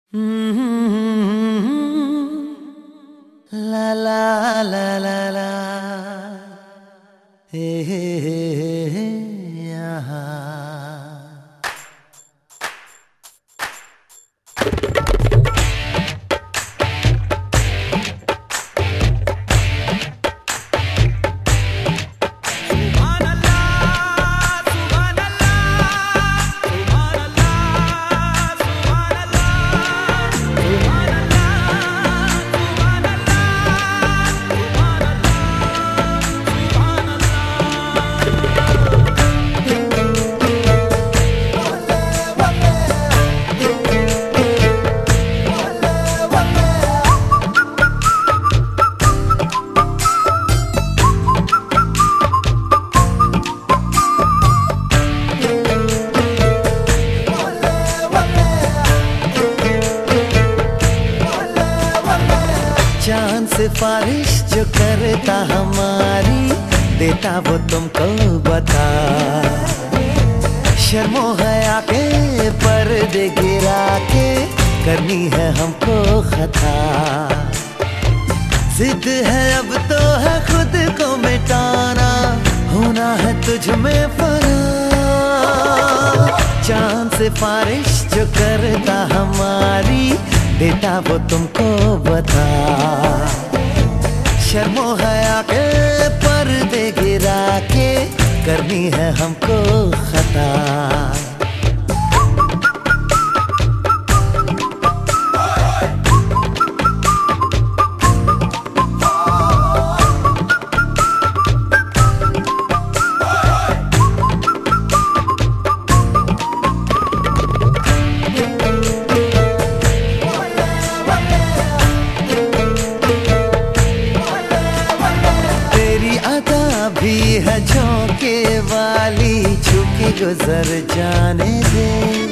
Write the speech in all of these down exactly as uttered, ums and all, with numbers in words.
La la la la la, hey, hey, hey, hey, yeah. चांद सिफारिश जो करता हमारी, देता वो तुमको बता। शर्मो हया के पर्दे गिरा के करनी है हमको खता। जिद है अब तो है खुद को मिटाना, होना है तुझ में फना। चांद सिफारिश जो करता हमारी, देता वो तुमको बता। शर्मो हया के पर्दे गिरा के करनी है हमको खता। भी है झोंके वाली, झुकी गुजर जाने दे।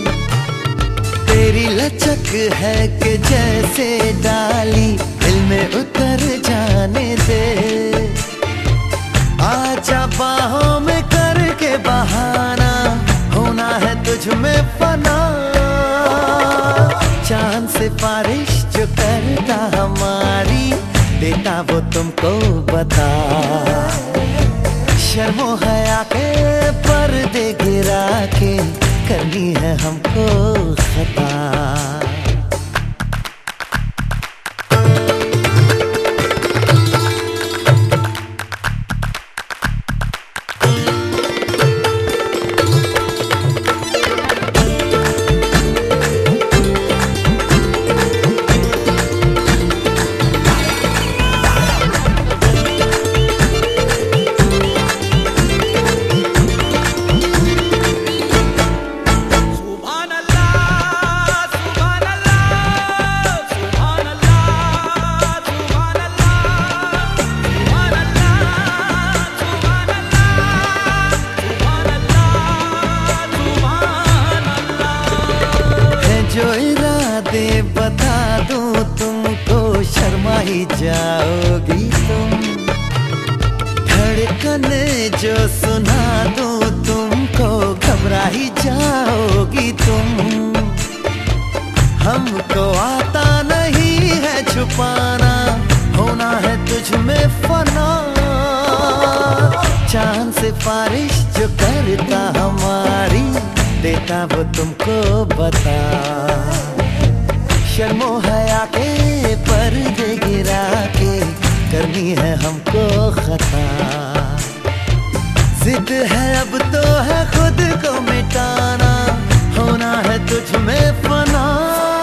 तेरी लचक है कि जैसे डाली, दिल में उतर जाने दे। आजा बाहों में करके बहाना, होना है तुझ में फना। चांद सिफारिश जो करता हमारी, देता वो तुमको बता। शर्मो हया के पर्दे गिरा के करनी है हमको खता। जो इरादे बता दूं तुमको, शर्मा ही जाओगी तुम। धड़कन जो सुना दूं तुमको, घबरा ही जाओगी तुम। हमको आता नहीं है छुपाना, होना है तुझ में फना। चांद सिफारिश जो करता हमारी, देता वो तुमको बता। शर्मो हया के पर्दे गिरा के करनी है हमको खता। जिद है अब तो है खुद को मिटाना, होना है तुझ में फना।